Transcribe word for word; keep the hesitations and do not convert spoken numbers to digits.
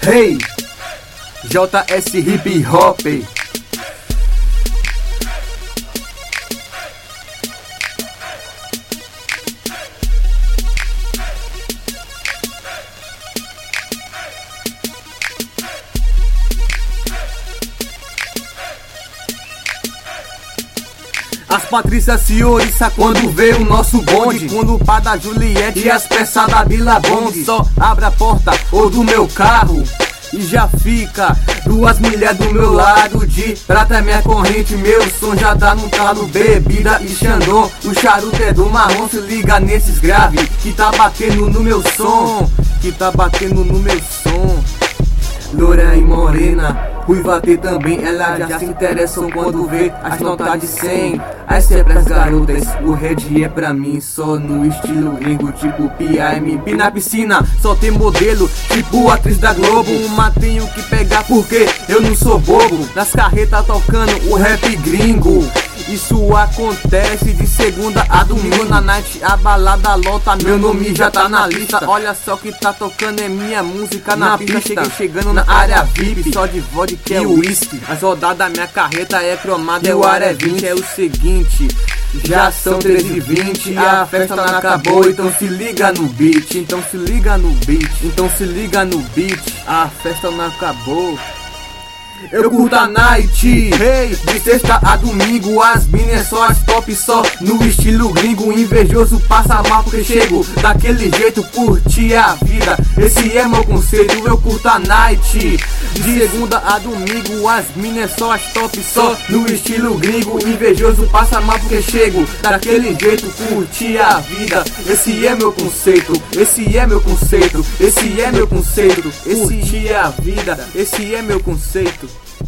Hey, J S Hip Hop. As Patrícias se oriçam quando vê o nosso bonde, quando o pá da Juliette e as peças da Billabong. Só abre a porta ou do meu carro e já fica duas mulheres do meu lado. De prata é minha corrente, meu som já tá no talo. Bebida e Xandão, o charuto é do marrom. Se liga nesses graves que tá batendo no meu som, que tá batendo no meu som. Loura e morena, ruiva T também, elas já se interessam quando vê as notas de cem. Essa é pras garotas, o Red é pra mim, só no estilo gringo, tipo P M P. Na piscina só tem modelo, tipo atriz da Globo. Uma tenho que pegar porque eu não sou bobo. Nas carretas tocando o rap gringo. Isso acontece de segunda a domingo. Na night a balada lota, meu nome já tá na lista. Olha só que tá tocando é minha música na, na pista. Cheguei chegando na área V I P, só de vodka e whisky. As rodadas da minha carreta é cromada, e o ar é vinte. É o seguinte, já são treze e vinte e a festa não acabou. Então se liga no beat, então se liga no beat, então se liga no beat. A festa não acabou. Eu curto a night, hey, de sexta a domingo. As minas é só as top, só no estilo gringo. Invejoso passa mal porque chego daquele jeito, curtir a vida. Esse é meu conceito, eu curto a night. De segunda a domingo, as minas é só as top, só no estilo gringo. Invejoso passa mal porque chego daquele jeito, curtir a vida. Esse é meu conceito, esse é meu conceito, esse é meu conceito. Esse é a vida, esse é meu conceito.